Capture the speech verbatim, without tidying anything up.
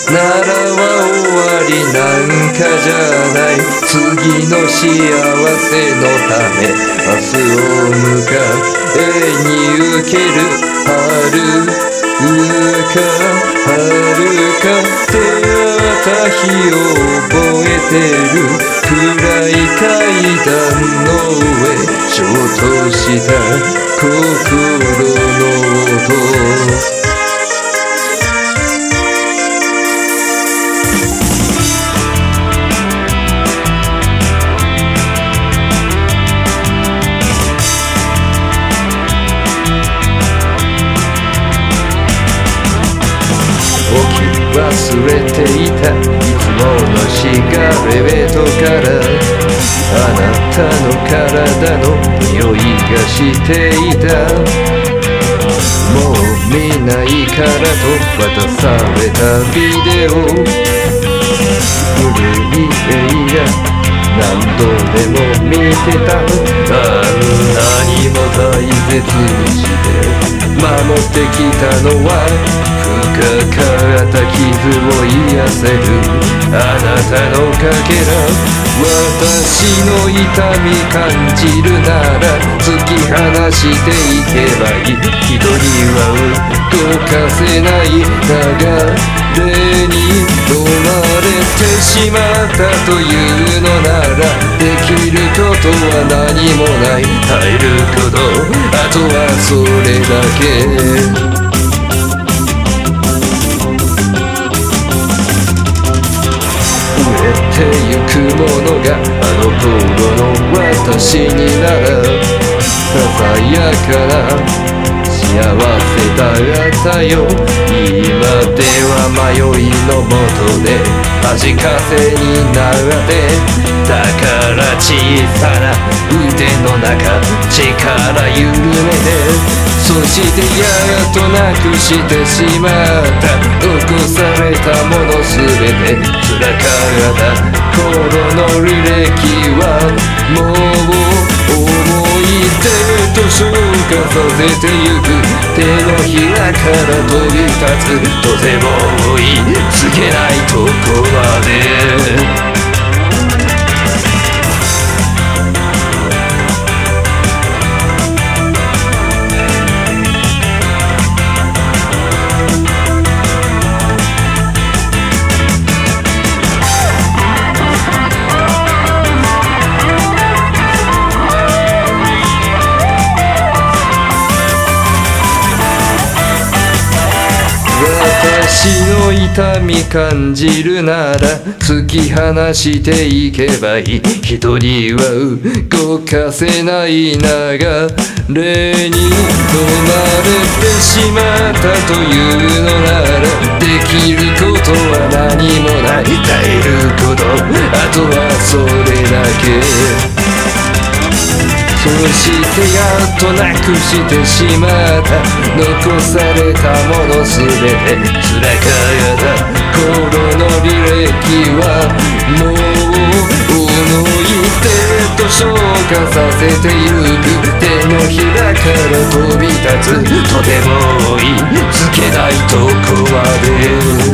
ならは終わりなんかじゃない。次の幸せのため明日を迎えに受ける遥か遥か出会った日を覚えてる。暗い階段の上ショートした心の音。忘れていたいつものシガレットからあなたの体の匂いがしていた。もう見ないからと渡されたビデオ。古い映画何度でも見てた。あんなにも大切にして守ってきたのは深かった傷を癒せるあなたのかけら。私の痛み感じるなら突き放していけばいい。人には動かせない流れに飲まれてしまったというのならできることは何もない。耐えることあとはそれだけ。てゆくものがあの頃の私にならささやかな幸せだったよ。今では迷いのもとで恥かせになってだから小さな腕の中力緩めてそしてやっとなくしてしまった残されたものすべて辛かった頃の履歴はもう思い出と消化させてゆく。手のひらから飛び立つとても追いつけないとこまで。私の痛み感じるなら突き放していけばいい。人には動かせない流れに飲まれてしまったというのならできることは何もない。耐えることあとはそれだけ。そしてやっとなくしてしまった残されたものすべて辛かった頃の履歴はもう思い出と消化させてゆく。手のひらから飛び立つとても追いつけないとこまで。